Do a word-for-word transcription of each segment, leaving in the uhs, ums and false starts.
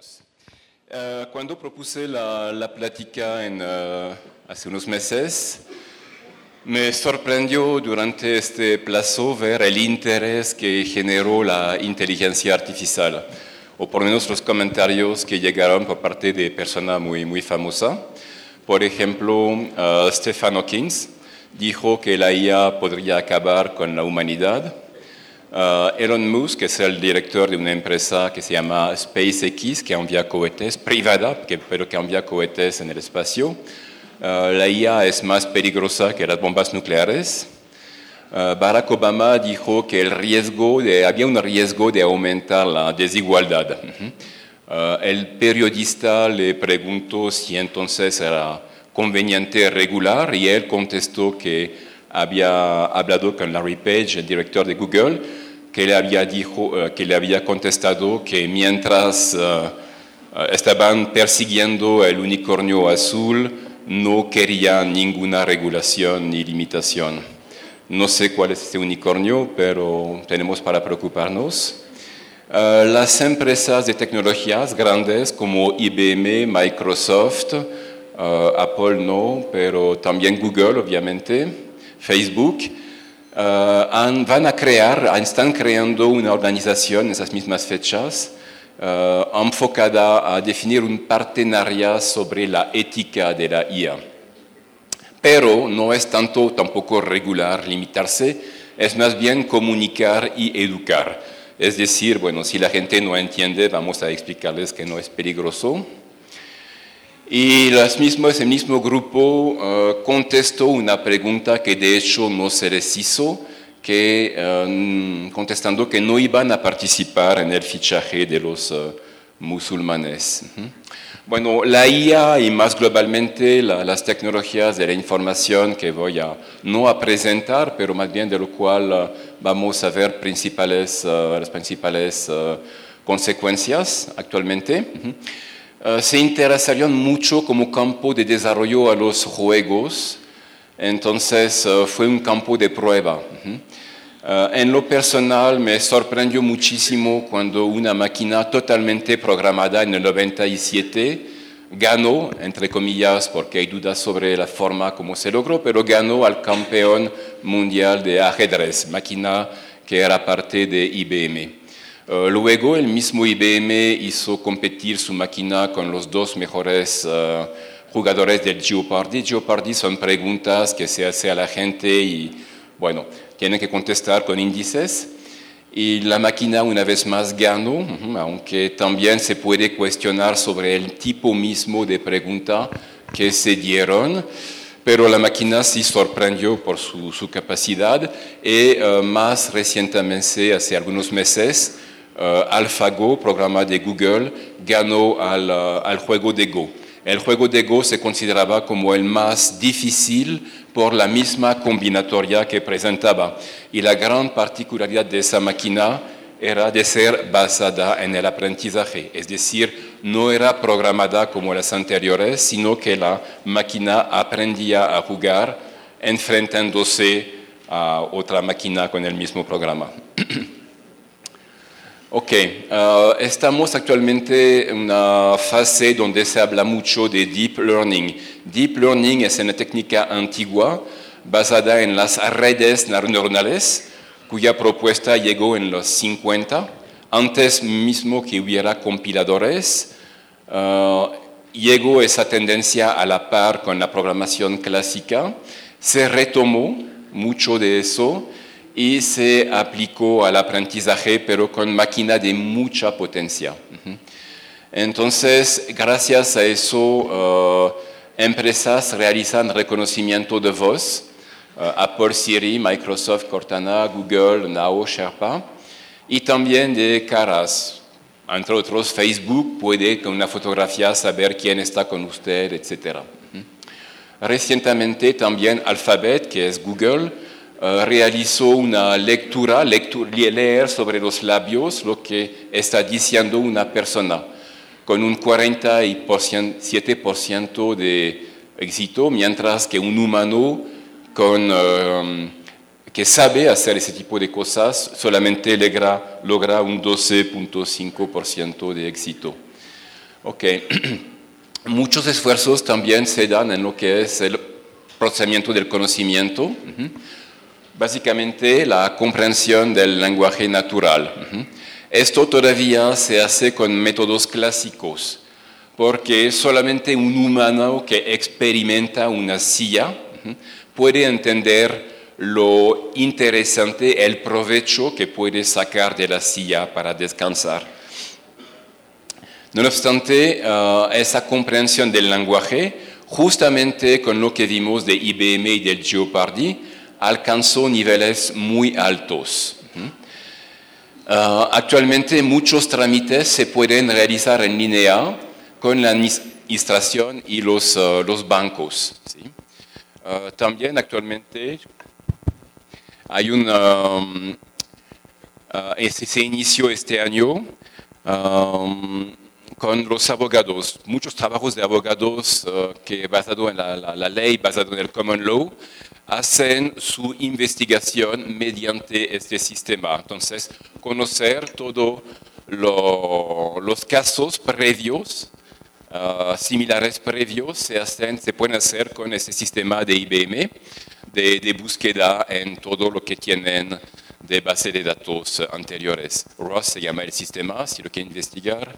estamos. Uh, cuando propuse la, la plática en, uh, hace unos meses, me sorprendió durante este plazo ver el interés que generó la inteligencia artificial, o por lo menos los comentarios que llegaron por parte de personas muy, muy famosas. Por ejemplo, uh, Stephen Hawking dijo que la I A podría acabar con la humanidad. Uh, Elon Musk, que es el director de una empresa que se llama SpaceX, que envía cohetes, privada, que, pero que envía cohetes en el espacio. Uh, la I A es más peligrosa que las bombas nucleares. Uh, Barack Obama dijo que el riesgo de, había un riesgo de aumentar la desigualdad. Uh-huh. Uh, el periodista le preguntó si entonces era conveniente regular y él contestó que había hablado con Larry Page, el director de Google, que le había, dijo, uh, que le había contestado que mientras uh, uh, estaban persiguiendo el unicornio azul, no quería ninguna regulación ni limitación. No sé cuál es este unicornio, pero tenemos para preocuparnos. Uh, las empresas de tecnologías grandes como I B M, Microsoft, uh, Apple no, pero también Google, obviamente, Facebook, uh, han, van a crear, están creando una organización en esas mismas fechas uh, enfocada a definir un partenariado sobre la ética de la I A. Pero no es tanto tampoco regular, limitarse, es más bien comunicar y educar. Es decir, bueno, si la gente no entiende, vamos a explicarles que no es peligroso. Y las mismas, el mismo grupo uh, contestó una pregunta que de hecho no se les hizo, que, um, contestando que no iban a participar en el fichaje de los uh, musulmanes. Uh-huh. Bueno, la I A y más globalmente la, las tecnologías de la información que voy a no a presentar, pero más bien de lo cual uh, vamos a ver principales, uh, las principales uh, consecuencias actualmente. Uh-huh. Uh, se interesaron mucho como campo de desarrollo a los juegos, entonces uh, fue un campo de prueba. Uh-huh. Uh, en lo personal me sorprendió muchísimo cuando una máquina totalmente programada en el noventa y siete ganó, entre comillas, porque hay dudas sobre la forma como se logró, pero ganó al campeón mundial de ajedrez, máquina que era parte de I B M. Uh, luego el mismo I B M hizo competir su máquina con los dos mejores uh, jugadores del Jeopardy. Jeopardy son preguntas que se hace a la gente y, bueno, tienen que contestar con índices. Y la máquina una vez más ganó, uh-huh, aunque también se puede cuestionar sobre el tipo mismo de pregunta que se dieron. Pero la máquina sí sorprendió por su, su capacidad y uh, más recientemente, hace algunos meses, Uh, AlphaGo, programa de Google, ganó al, uh, al juego de Go. El juego de Go se consideraba como el más difícil por la misma combinatoria que presentaba. Y la gran particularidad de esa máquina era de ser basada en el aprendizaje. Es decir, no era programada como las anteriores, sino que la máquina aprendía a jugar enfrentándose a otra máquina con el mismo programa. Ok, uh, estamos actualmente en una fase donde se habla mucho de Deep Learning. Deep Learning es una técnica antigua basada en las redes neuronales, cuya propuesta llegó en los cincuenta, antes mismo que hubiera compiladores. Uh, llegó esa tendencia a la par con la programación clásica, se retomó mucho de eso y se aplicó al aprendizaje, pero con máquina de mucha potencia. Entonces, gracias a eso, uh, empresas realizan reconocimiento de voz, uh, Apple Siri, Microsoft Cortana, Google, Now, Sherpa, y también de caras. Entre otros, Facebook puede con una fotografía saber quién está con usted, etcétera. Recientemente también Alphabet, que es Google, Uh, realizó una lectura, lectura, leer sobre los labios lo que está diciendo una persona, con un cuarenta y siete por ciento de éxito, mientras que un humano con, uh, que sabe hacer ese tipo de cosas solamente logra, logra un doce punto cinco por ciento de éxito. Ok. Muchos esfuerzos también se dan en lo que es el procesamiento del conocimiento. Uh-huh. Básicamente la comprensión del lenguaje natural. Uh-huh. Esto todavía se hace con métodos clásicos, porque solamente un humano que experimenta una silla uh-huh, puede entender lo interesante, el provecho que puede sacar de la silla para descansar. No obstante, uh, esa comprensión del lenguaje, justamente con lo que vimos de I B M y del Jeopardy, alcanzó niveles muy altos. Uh, actualmente muchos trámites se pueden realizar en línea con la administración y los, uh, los bancos. ¿Sí? Uh, también actualmente hay un... Um, uh, ese se inició este año um, con los abogados. Muchos trabajos de abogados uh, que basado en la, la, la ley, basado en el common law, hacen su investigación mediante este sistema. Entonces, conocer todos lo, los casos previos, uh, similares previos, se, hacen, se pueden hacer con ese sistema de I B M, de, de búsqueda en todo lo que tienen de base de datos anteriores. R O S se llama el sistema, si lo quieren investigar.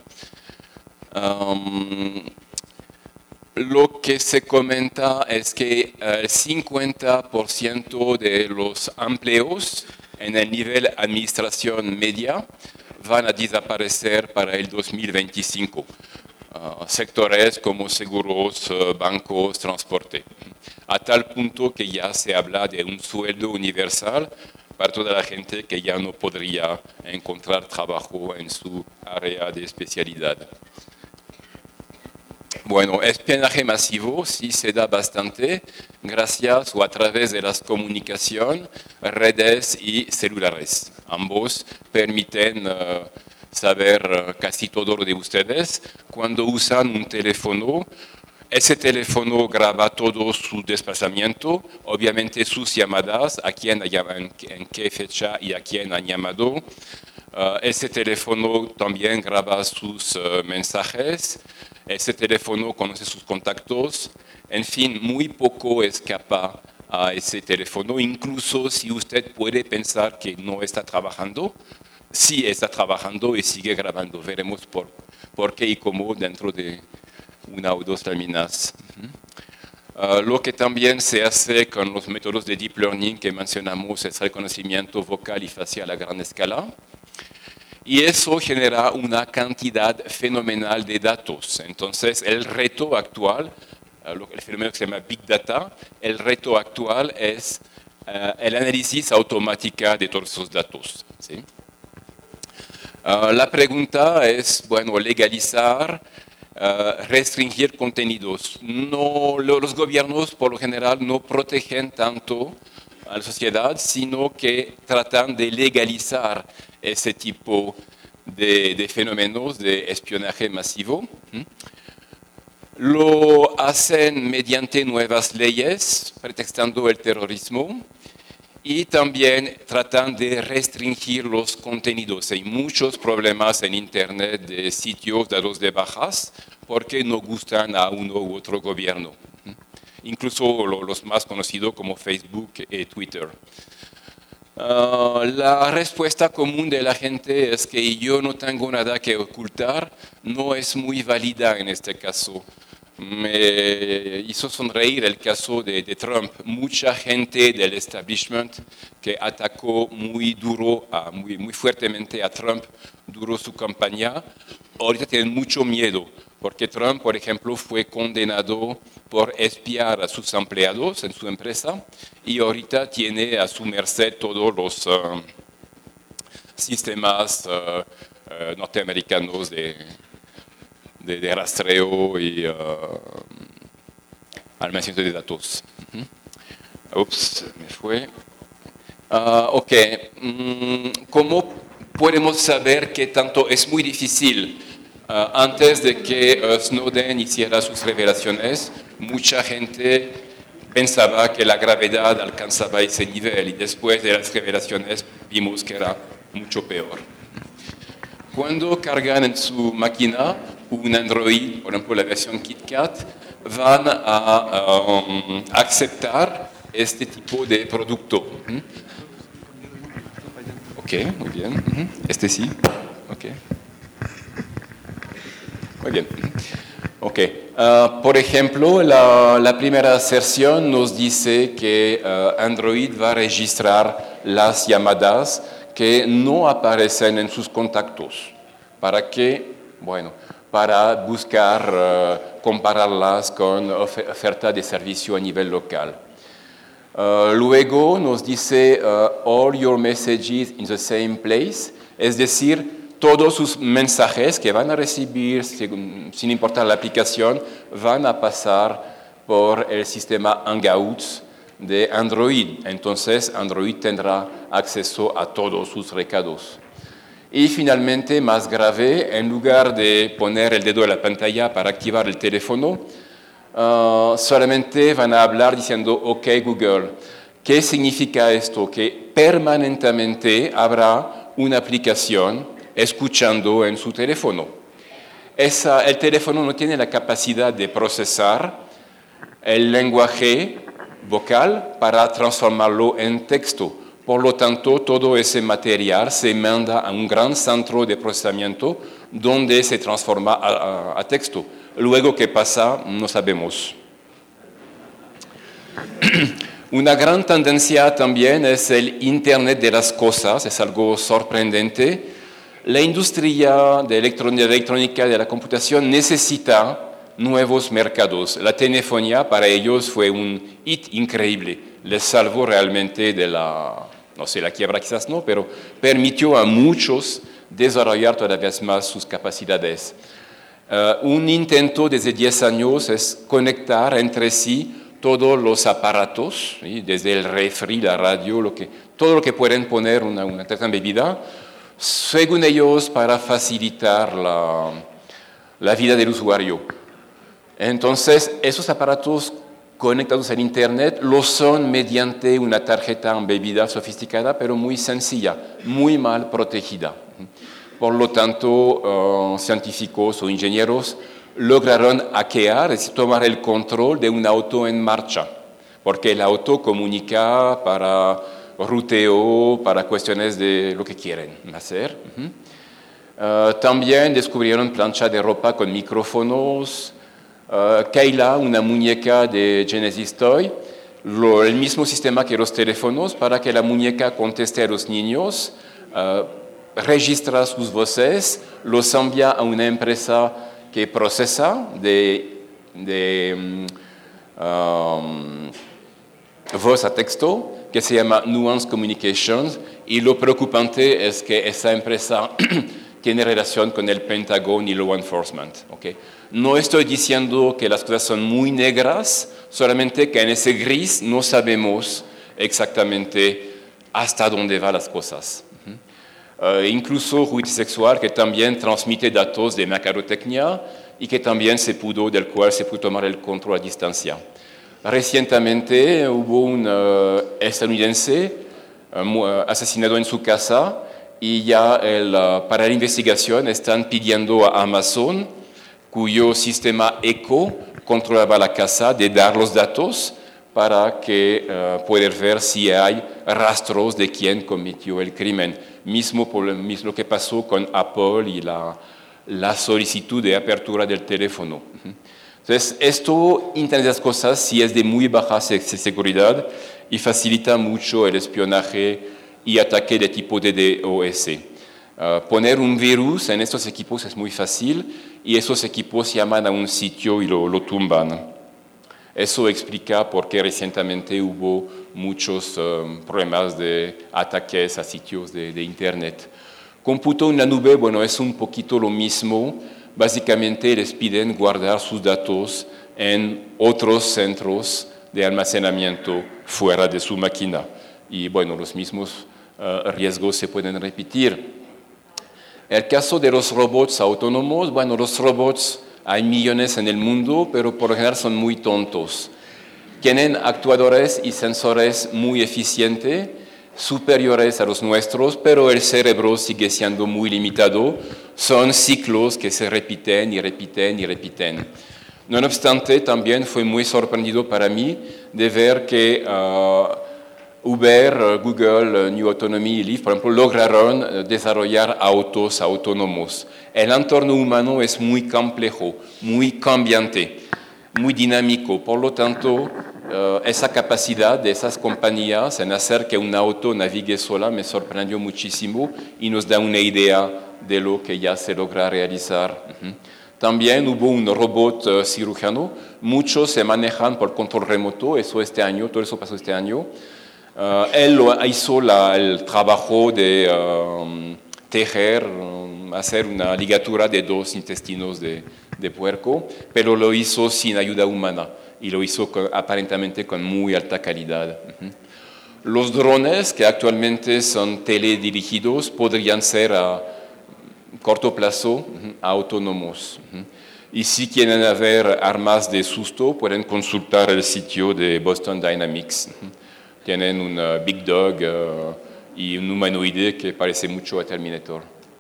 Um, Lo que se comenta es que el cincuenta por ciento de los empleos en el nivel administración media van a desaparecer para el dos mil veinticinco. Uh, sectores como seguros, uh, bancos, transporte. A tal punto que ya se habla de un sueldo universal para toda la gente que ya no podría encontrar trabajo en su área de especialidad. Bueno, espionaje masivo sí se da bastante gracias o a través de las comunicaciones, redes y celulares. Ambos permiten uh, saber uh, casi todo lo de ustedes. Cuando usan un teléfono, ese teléfono graba todo su desplazamiento, obviamente sus llamadas, a quién, en, en qué fecha y a quién han llamado. Uh, ese teléfono también graba sus uh, mensajes. Ese teléfono conoce sus contactos, en fin, muy poco escapa a ese teléfono, incluso si usted puede pensar que no está trabajando, sí está trabajando y sigue grabando. Veremos por, por qué y cómo dentro de una o dos láminas. Uh, lo que también se hace con los métodos de Deep Learning que mencionamos es reconocimiento vocal y facial a gran escala. Y eso genera una cantidad fenomenal de datos. Entonces, el reto actual, el fenómeno que se llama Big Data, el reto actual es uh, el análisis automático de todos esos datos. ¿Sí? Uh, la pregunta es, bueno, legalizar, uh, restringir contenidos. No, los gobiernos, por lo general, no protegen tanto a la sociedad, sino que tratan de legalizar ese tipo de, de fenómenos de espionaje masivo. Lo hacen mediante nuevas leyes, pretextando el terrorismo, y también tratan de restringir los contenidos. Hay muchos problemas en Internet de sitios dados de bajas porque no gustan a uno u otro gobierno. Incluso los más conocidos como Facebook y Twitter. Uh, la respuesta común de la gente es que yo no tengo nada que ocultar, no es muy válida en este caso. Me hizo sonreír el caso de, de Trump. Mucha gente del establishment que atacó muy duro, a, muy, muy fuertemente a Trump, duró su campaña, ahorita tienen mucho miedo. Porque Trump, por ejemplo, fue condenado por espiar a sus empleados en su empresa y ahorita tiene a su merced todos los uh, sistemas uh, uh, norteamericanos de, de, de rastreo y uh, almacenamiento de datos. Uh-huh. Ups, me fue. Uh, ok, mm, ¿cómo podemos saber qué tanto es muy difícil? Uh, antes de que uh, Snowden hiciera sus revelaciones, mucha gente pensaba que la gravedad alcanzaba ese nivel y después de las revelaciones vimos que era mucho peor. Cuando cargan en su máquina un Android, por ejemplo la versión KitKat, van a um, aceptar este tipo de producto. ¿Mm? Ok, muy bien. Este sí. Ok. Muy bien. Ok. Uh, por ejemplo, la, la primera aserción nos dice que uh, Android va a registrar las llamadas que no aparecen en sus contactos. ¿Para qué? Bueno, para buscar, uh, compararlas con oferta de servicio a nivel local. Uh, luego nos dice uh, all your messages in the same place, es decir, todos sus mensajes que van a recibir, sin, sin importar la aplicación, van a pasar por el sistema Hangouts de Android. Entonces, Android tendrá acceso a todos sus recados. Y finalmente, más grave, en lugar de poner el dedo en la pantalla para activar el teléfono, uh, solamente van a hablar diciendo, OK Google. ¿Qué significa esto? Que permanentemente habrá una aplicación escuchando en su teléfono. Esa, el teléfono no tiene la capacidad de procesar el lenguaje vocal para transformarlo en texto. Por lo tanto, todo ese material se manda a un gran centro de procesamiento donde se transforma a, a, a texto. Luego, ¿qué pasa? No sabemos. Una gran tendencia también es el Internet de las cosas, es algo sorprendente. La industria de electrónica de la computación necesita nuevos mercados. La telefonía para ellos fue un hit increíble. Les salvó realmente de la, no sé, la quiebra quizás no, pero permitió a muchos desarrollar todavía más sus capacidades. Uh, un intento desde diez años es conectar entre sí todos los aparatos, ¿sí? Desde el refri, la radio, lo que, todo lo que pueden poner una, una tarta en bebida, según ellos, para facilitar la, la vida del usuario. Entonces, esos aparatos conectados al Internet lo son mediante una tarjeta embebida sofisticada, pero muy sencilla, muy mal protegida. Por lo tanto, uh, científicos o ingenieros lograron hackear, es decir, tomar el control de un auto en marcha, porque el auto comunica para ruteo, para cuestiones de lo que quieren hacer. Uh-huh. Uh, también descubrieron plancha de ropa con micrófonos. Uh, Kayla, una muñeca de Genesis Toy, lo, el mismo sistema que los teléfonos para que la muñeca conteste a los niños, uh, registra sus voces, los envía a una empresa que procesa de, de um, voz a texto, que se llama Nuance Communications, y lo preocupante es que esa empresa tiene relación con el Pentágono y Law Enforcement. ¿Okay? No estoy diciendo que las cosas son muy negras, solamente que en ese gris no sabemos exactamente hasta dónde van las cosas. Uh, incluso juicio sexual, que también transmite datos de mercadotecnia y que también se pudo, del cual se pudo tomar el control a distancia. Recientemente hubo un uh, estadounidense uh, asesinado en su casa y ya el, uh, para la investigación están pidiendo a Amazon, cuyo sistema Echo controlaba la casa, de dar los datos para que uh, poder ver si hay rastros de quién cometió el crimen. Mismo, por lo, mismo que pasó con Apple y la, la solicitud de apertura del teléfono. Entonces, esto, Internet de las Cosas, sí es de muy baja seguridad y facilita mucho el espionaje y ataque de tipo D DoS. Uh, poner un virus en estos equipos es muy fácil y esos equipos llaman a un sitio y lo, lo tumban. Eso explica por qué recientemente hubo muchos um, problemas de ataques a sitios de, de Internet. Cómputo en la nube, bueno, es un poquito lo mismo. Básicamente les piden guardar sus datos en otros centros de almacenamiento fuera de su máquina. Y bueno, los mismos uh, riesgos se pueden repetir. El caso de los robots autónomos, bueno, los robots hay millones en el mundo, pero por lo general son muy tontos. Tienen actuadores y sensores muy eficientes, superiores a los nuestros, pero el cerebro sigue siendo muy limitado. Son ciclos que se repiten y repiten y repiten. No obstante, también fue muy sorprendido para mí de ver que uh, Uber, Google, New Autonomy y Lyft, por ejemplo, lograron desarrollar autos autónomos. El entorno humano es muy complejo, muy cambiante, muy dinámico. Por lo tanto, uh, esa capacidad de esas compañías en hacer que un auto navegue sola me sorprendió muchísimo y nos da una idea de lo que ya se logra realizar. Uh-huh. También hubo un robot uh, cirujano, muchos se manejan por control remoto, eso este año, todo eso pasó este año. Uh, él lo hizo la, el trabajo de uh, tejer, um, hacer una ligatura de dos intestinos de, de puerco, pero lo hizo sin ayuda humana y lo hizo con, aparentemente con muy alta calidad. Uh-huh. Los drones, que actualmente son teledirigidos, podrían ser a corto plazo uh-huh, autónomos. Uh-huh. Y si quieren ver armas de susto, pueden consultar el sitio de Boston Dynamics. Uh-huh. Tienen un uh, Big Dog uh, y un humanoide que parece mucho a Terminator.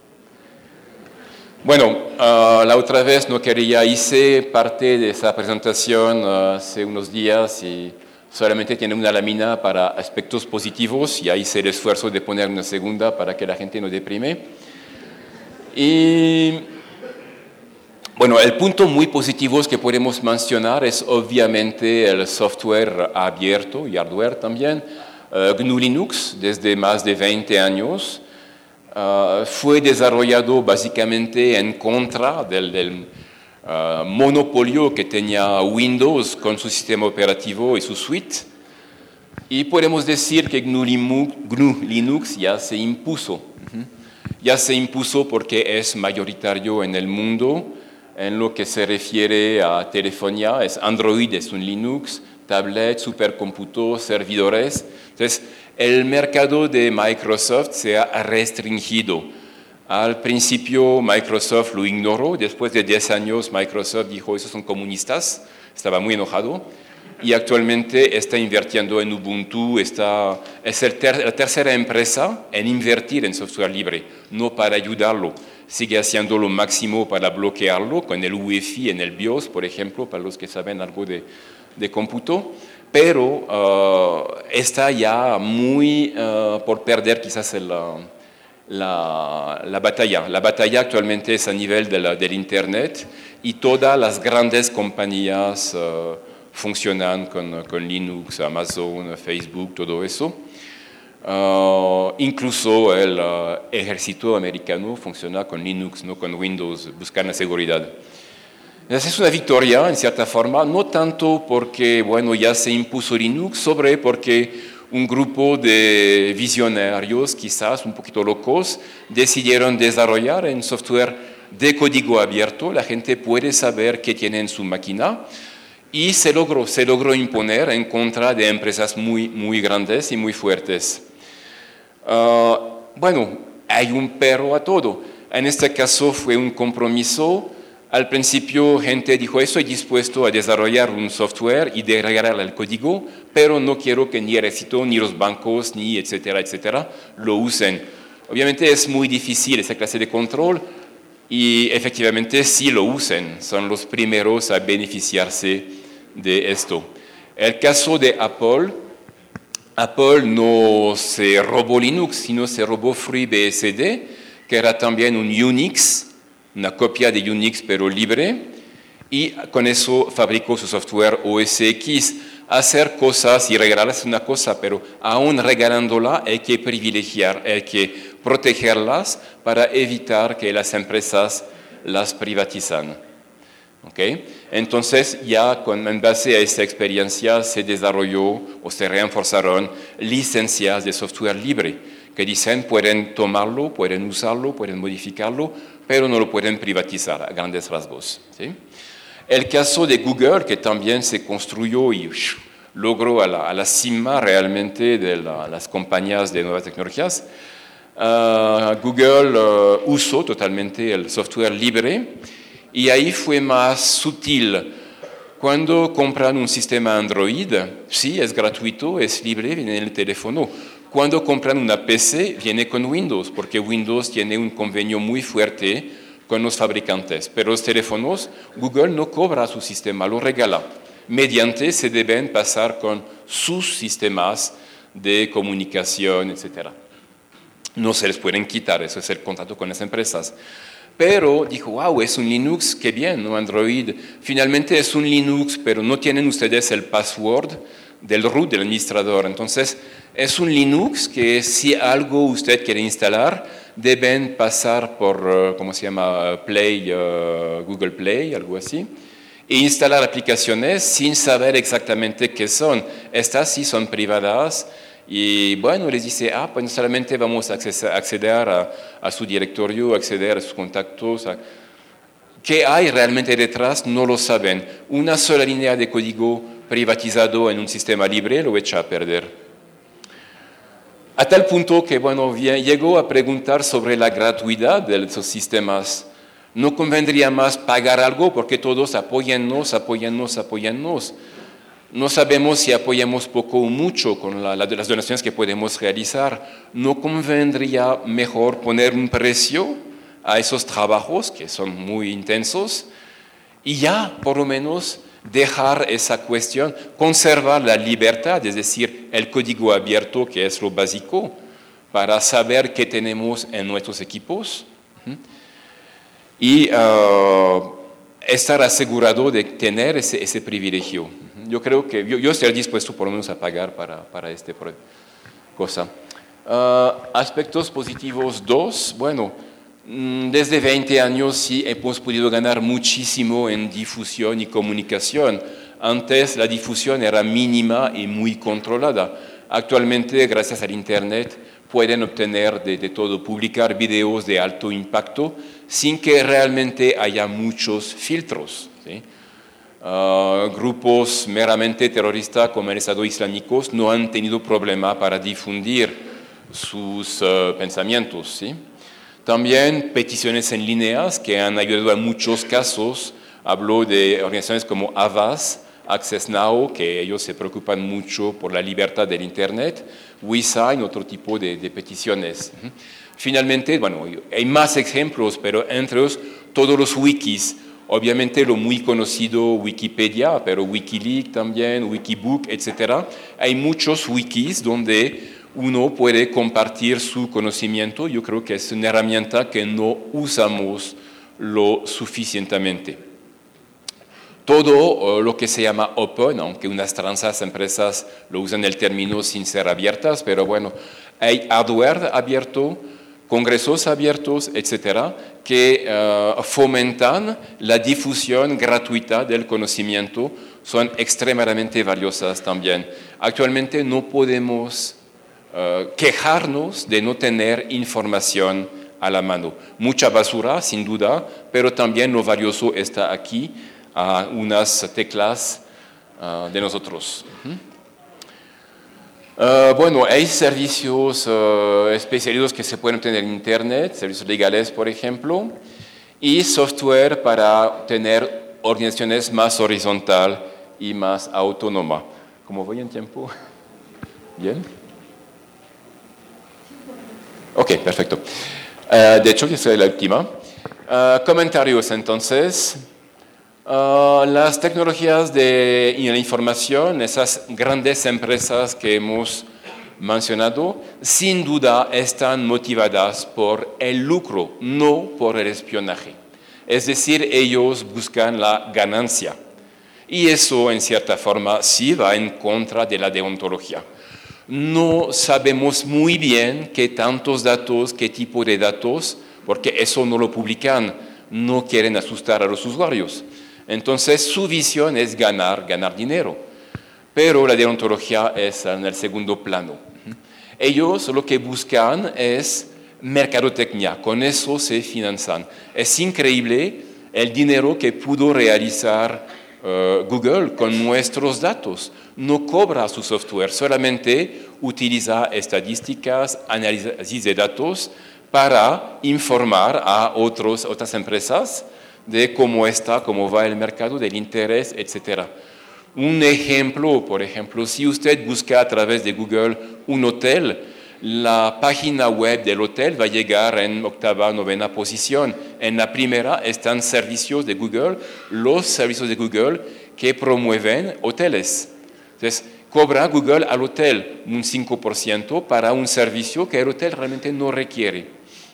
Bueno, uh, la otra vez no quería, hice parte de esa presentación uh, hace unos días y solamente tiene una lámina para aspectos positivos y ahí hice el esfuerzo de poner una segunda para que la gente no deprime. Y bueno, el punto muy positivo que podemos mencionar es obviamente el software abierto y hardware también. Uh, G N U Linux, desde más de veinte años, uh, fue desarrollado básicamente en contra del, del uh, monopolio que tenía Windows con su sistema operativo y su suite. Y podemos decir que G N U Linux, G N U Linux ya se impuso. Uh-huh. Ya se impuso porque es mayoritario en el mundo. En lo que se refiere a telefonía, es Android, es un Linux, tablet, supercómputo, servidores. Entonces, el mercado de Microsoft se ha restringido. Al principio Microsoft lo ignoró, después de diez años Microsoft dijo, esos son comunistas, estaba muy enojado. Y actualmente está invirtiendo en Ubuntu, está, es el ter, la tercera empresa en invertir en software libre, no para ayudarlo. Sigue haciendo lo máximo para bloquearlo con el U E F I en el BIOS, por ejemplo, para los que saben algo de, de cómputo, pero uh, está ya muy uh, por perder quizás el, uh, la, la batalla. La batalla actualmente es a nivel de la, del Internet y todas las grandes compañías uh, funcionan con, con Linux, Amazon, Facebook, todo eso. Uh, incluso el uh, ejército americano funciona con Linux, no con Windows, buscan la seguridad. Entonces es una victoria, en cierta forma, no tanto porque, bueno, ya se impuso Linux, sobre porque un grupo de visionarios, quizás un poquito locos, decidieron desarrollar en software de código abierto. La gente puede saber qué tiene en su máquina. Y se logró, se logró imponer en contra de empresas muy, muy grandes y muy fuertes. Uh, bueno, hay un pero a todo. En este caso fue un compromiso. Al principio gente dijo, estoy dispuesto a desarrollar un software y de regalar el código, pero no quiero que ni el ejército, ni los bancos, ni etcétera, etcétera, lo usen. Obviamente es muy difícil esa clase de control y efectivamente sí lo usen. Son los primeros a beneficiarse de esto. El caso de Apple, Apple no se robó Linux, sino se robó FreeBSD, que era también un Unix, una copia de Unix pero libre, y con eso fabricó su software O S X. Hacer cosas y regalarlas es una cosa, pero aún regalándola hay que privilegiar, hay que protegerlas para evitar que las empresas las privatizan. ¿Okay? Entonces, ya con, en base a esa experiencia se desarrolló o se reforzaron licencias de software libre que dicen pueden tomarlo, pueden usarlo, pueden modificarlo, pero no lo pueden privatizar a grandes rasgos. ¿Sí? El caso de Google, que también se construyó y uff, logró a la, a la cima realmente de la, las compañías de nuevas tecnologías, uh, Google uh, usó totalmente el software libre. Y ahí fue más sutil. Cuando compran un sistema Android, sí, es gratuito, es libre, viene en el teléfono. cuando compran una P C viene con Windows, porque Windows tiene un convenio muy fuerte con los fabricantes. Pero los teléfonos, Google no cobra su sistema, lo regala. Mediante se deben pasar con sus sistemas de comunicación, etcétera. No se les pueden quitar, eso es el contrato con las empresas. Pero dijo, wow, es un Linux, qué bien, ¿no? Android. Finalmente es un Linux, pero no tienen ustedes el password del root del administrador. Entonces, es un Linux que si algo usted quiere instalar, deben pasar por, uh, ¿cómo se llama? Play, uh, Google Play, algo así. E instalar aplicaciones sin saber exactamente qué son. Estas sí son privadas. Y bueno, les dice, ah, pues solamente vamos a acceder a, a su directorio, acceder a sus contactos. A... ¿Qué hay realmente detrás? No lo saben. Una sola línea de código privatizado en un sistema libre lo echa a perder. A tal punto que, bueno, llegó a preguntar sobre la gratuidad de esos sistemas. ¿No convendría más pagar algo? Porque todos apóyennos, apóyennos, apóyennos. No sabemos si apoyamos poco o mucho con la, la, las donaciones que podemos realizar. ¿No convendría mejor poner un precio a esos trabajos que son muy intensos y ya por lo menos dejar esa cuestión, conservar la libertad, es decir, el código abierto que es lo básico para saber qué tenemos en nuestros equipos y uh, estar asegurado de tener ese, ese privilegio? Yo creo que yo, yo estoy dispuesto por lo menos a pagar para, para esta cosa. Uh, aspectos positivos dos, bueno, desde veinte años sí hemos podido ganar muchísimo en difusión y comunicación. Antes la difusión era mínima y muy controlada. Actualmente, gracias al Internet, pueden obtener de, de todo, publicar videos de alto impacto sin que realmente haya muchos filtros, ¿sí? Uh, grupos meramente terroristas como el Estado Islámico no han tenido problema para difundir sus uh, pensamientos, ¿sí? También peticiones en líneas que han ayudado en muchos casos. Hablo de organizaciones como Avast, Access Now, que ellos se preocupan mucho por la libertad del Internet, WeSign, otro tipo de, de peticiones. Finalmente, bueno, hay más ejemplos, pero entre ellos todos los wikis. Obviamente lo muy conocido Wikipedia, pero Wikileaks también, Wikibook, etcétera. Hay muchos wikis donde uno puede compartir su conocimiento. Yo creo que es una herramienta que no usamos lo suficientemente. Todo uh, lo que se llama open, aunque unas tranzas empresas lo usan el término sin ser abiertas, pero bueno, hay hardware abierto, congresos abiertos, etcétera, que uh, fomentan la difusión gratuita del conocimiento, son extremadamente valiosas también. Actualmente no podemos uh, quejarnos de no tener información a la mano. Mucha basura, sin duda, pero también lo valioso está aquí, a unas teclas uh, de nosotros. Uh, bueno, hay servicios uh, especializados que se pueden obtener en Internet, servicios legales, por ejemplo, y software para tener organizaciones más horizontal y más autónoma. ¿Cómo voy en tiempo? ¿Bien? Ok, perfecto. Uh, de hecho, yo soy la última. Uh, comentarios, entonces. Uh, las tecnologías de la información, esas grandes empresas que hemos mencionado, sin duda están motivadas por el lucro, no por el espionaje. Es decir, ellos buscan la ganancia. Y eso, en cierta forma, sí va en contra de la deontología. No sabemos muy bien qué tantos datos, qué tipo de datos, porque eso no lo publican, no quieren asustar a los usuarios. Entonces, su visión es ganar, ganar dinero. Pero la deontología es en el segundo plano. Ellos lo que buscan es mercadotecnia, con eso se financian. Es increíble el dinero que pudo realizar uh, Google con nuestros datos. No cobra su software, solamente utiliza estadísticas, análisis de datos para informar a otros, otras empresas de cómo está, cómo va el mercado, del interés, etcétera. Un ejemplo, por ejemplo, si usted busca a través de Google un hotel, la página web del hotel va a llegar en octava, novena posición. En la primera están servicios de Google, los servicios de Google que promueven hoteles. Entonces, cobra Google al hotel un cinco por ciento para un servicio que el hotel realmente no requiere.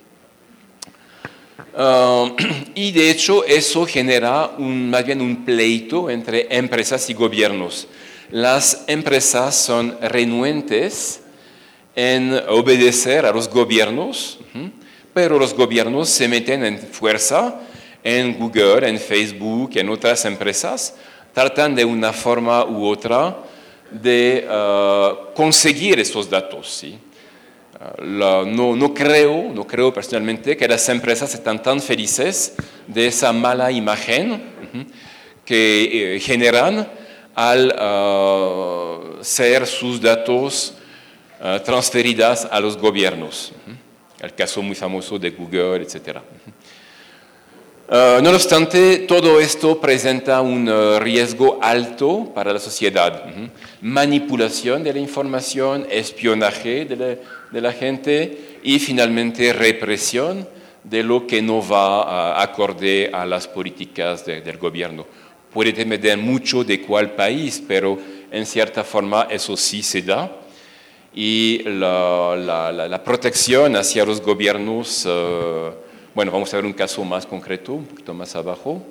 Uh, y de hecho eso genera un, más bien un pleito entre empresas y gobiernos. Las empresas son renuentes en obedecer a los gobiernos, pero los gobiernos se meten en fuerza en Google, en Facebook, en otras empresas, tratan de una forma u otra de uh, conseguir esos datos, ¿sí? Uh, la, no, no, creo, no creo personalmente que las empresas están tan felices de esa mala imagen uh-huh, que eh, generan al uh, ser sus datos uh, transferidas a los gobiernos. Uh-huh. El caso muy famoso de Google, etcétera. Uh-huh. Uh, no obstante, todo esto presenta un uh, riesgo alto para la sociedad. Uh-huh. Manipulación de la información, espionaje de la, de la gente y finalmente represión de lo que no va uh, acorde a las políticas de, del gobierno. Puede depender mucho de cuál país, pero en cierta forma eso sí se da. Y la, la, la, la protección hacia los gobiernos... Uh, Bueno, vamos a ver un caso más concreto, un poquito más abajo.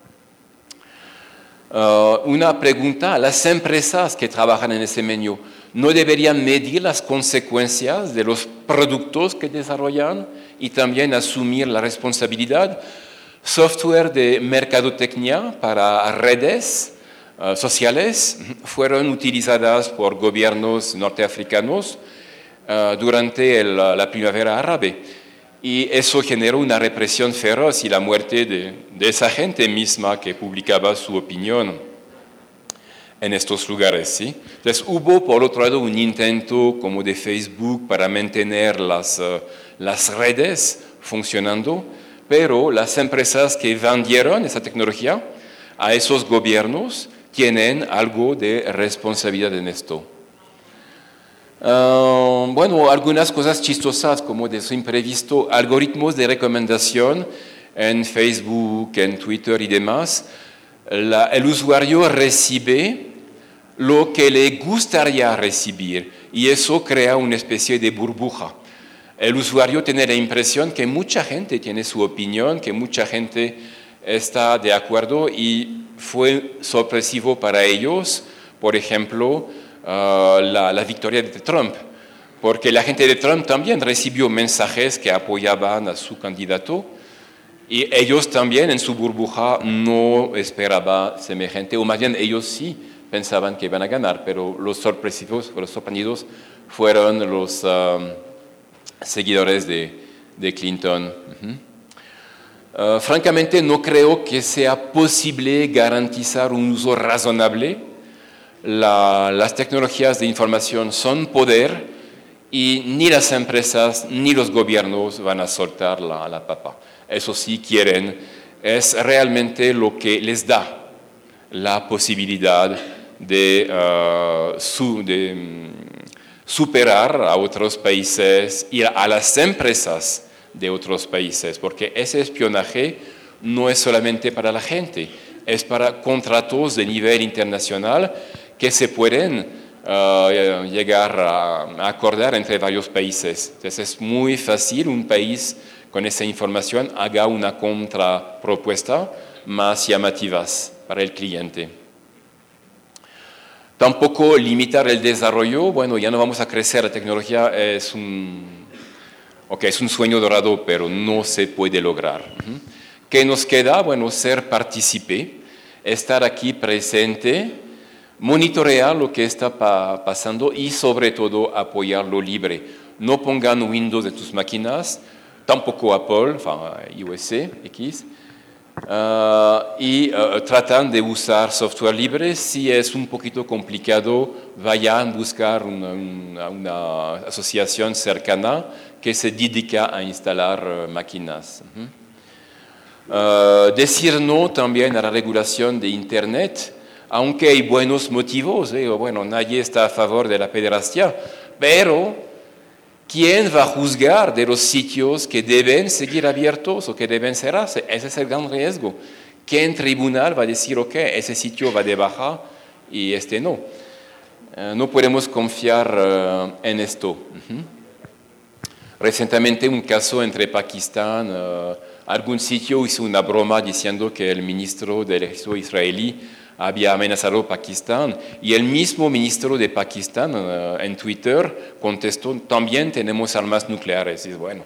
Uh, una pregunta, las empresas que trabajan en ese menú, ¿no deberían medir las consecuencias de los productos que desarrollan y también asumir la responsabilidad? Software de mercadotecnia para redes uh, sociales fueron utilizadas por gobiernos norteafricanos uh, durante el, la primavera árabe. Y eso generó una represión feroz y la muerte de, de esa gente misma que publicaba su opinión en estos lugares, ¿sí? Entonces hubo, por otro lado, un intento como de Facebook para mantener las, uh, las redes funcionando, pero las empresas que vendieron esa tecnología a esos gobiernos tienen algo de responsabilidad en esto. Uh, bueno, algunas cosas chistosas como de su imprevisto, algoritmos de recomendación en Facebook, en Twitter y demás. La, el usuario recibe lo que le gustaría recibir y eso crea una especie de burbuja. El usuario tiene la impresión que mucha gente tiene su opinión, que mucha gente está de acuerdo y fue sorpresivo para ellos, por ejemplo, Uh, la, la victoria de Trump, porque la gente de Trump también recibió mensajes que apoyaban a su candidato y ellos también en su burbuja no esperaban semejante, o más bien ellos sí pensaban que iban a ganar, pero los sorpresivos, los sorprendidos fueron los um, seguidores de, de Clinton. Uh-huh. Uh, francamente no creo que sea posible garantizar un uso razonable. La, las tecnologías de información son poder y ni las empresas ni los gobiernos van a soltar la, la papa. Eso sí quieren, es realmente lo que les da la posibilidad de, uh, su, de um, superar a otros países y a, a las empresas de otros países, porque ese espionaje no es solamente para la gente, es para contratos de nivel internacional que se pueden uh, llegar a, a acordar entre varios países. Entonces es muy fácil un país con esa información haga una contrapropuesta más llamativas para el cliente. Tampoco limitar el desarrollo, bueno, ya no vamos a crecer, la tecnología es un, okay, es un sueño dorado, pero no se puede lograr. Uh-huh. ¿Qué nos queda? Bueno, ser partícipe, estar aquí presente, monitorear lo que está pa- pasando y sobre todo apoyar lo libre. No pongan Windows en tus máquinas, tampoco Apple, enfin, iOS, X, uh, y uh, tratan de usar software libre. Si es un poquito complicado, vayan a buscar una, una, una asociación cercana que se dedica a instalar uh, máquinas. Uh-huh. Uh, decir no también a la regulación de Internet, aunque hay buenos motivos, ¿eh? Bueno, nadie está a favor de la pederastia, pero ¿quién va a juzgar de los sitios que deben seguir abiertos o que deben cerrarse? Ese es el gran riesgo. ¿Quién tribunal va a decir, ok, ese sitio va de baja y este no? Uh, no podemos confiar uh, en esto. Uh-huh. Recientemente un caso entre Pakistán, uh, algún sitio hizo una broma diciendo que el ministro del ejército israelí había amenazado a Pakistán y el mismo ministro de Pakistán uh, en Twitter contestó, también tenemos armas nucleares. Y bueno,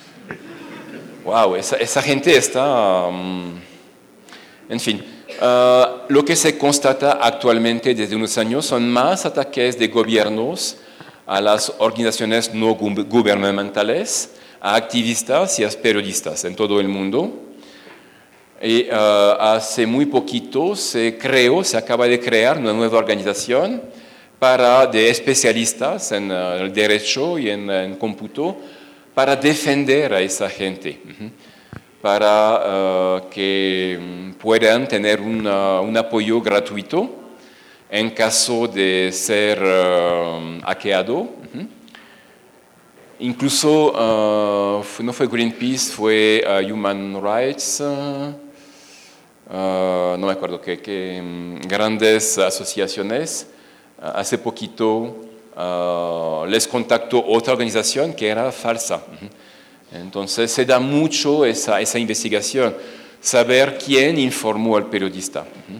wow, esa, esa gente está... Um, en fin, uh, lo que se constata actualmente desde unos años son más ataques de gobiernos a las organizaciones no gubernamentales, a activistas y a periodistas en todo el mundo. Y uh, hace muy poquito se creó, se acaba de crear una nueva organización para, de especialistas en uh, el derecho y en, en cómputo para defender a esa gente, uh-huh, para uh, que um, puedan tener una, un apoyo gratuito en caso de ser uh, hackeado. Uh-huh. Incluso uh, no fue Greenpeace, fue uh, Human Rights. Uh, Uh, no me acuerdo qué, qué um, grandes asociaciones, uh, hace poquito uh, les contactó otra organización que era falsa. Uh-huh. Entonces se da mucho esa, esa investigación, saber quién informó al periodista. Uh-huh.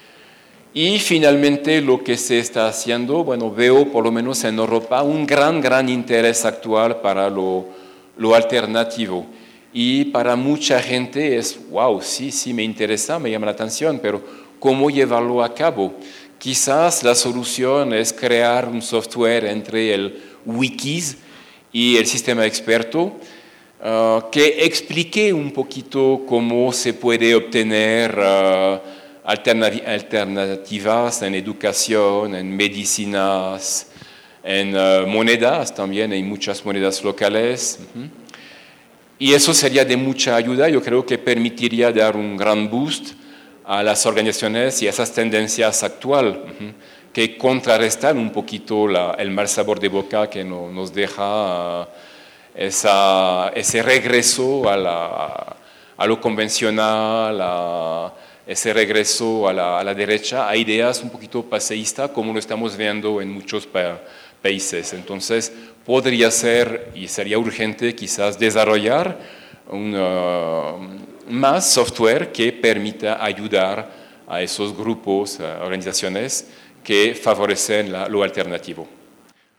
Y finalmente lo que se está haciendo, bueno, veo por lo menos en Europa un gran, gran interés actual para lo, lo alternativo. Y para mucha gente es, wow, sí, sí, me interesa, me llama la atención, pero ¿cómo llevarlo a cabo? Quizás la solución es crear un software entre el wikis y el sistema experto uh, que explique un poquito cómo se puede obtener uh, alternativ- alternativas en educación, en medicinas, en uh, monedas también, hay muchas monedas locales. Uh-huh. Y eso sería de mucha ayuda, yo creo que permitiría dar un gran boost a las organizaciones y a esas tendencias actuales, uh-huh, que contrarrestan un poquito la, el mal sabor de boca que no, nos deja uh, esa, ese regreso a, la, a lo convencional, a ese regreso a la, a la derecha, a ideas un poquito paseístas, como lo estamos viendo en muchos pa- países. Entonces, podría ser y sería urgente quizás desarrollar un, uh, más software que permita ayudar a esos grupos, uh, organizaciones que favorecen la, lo alternativo.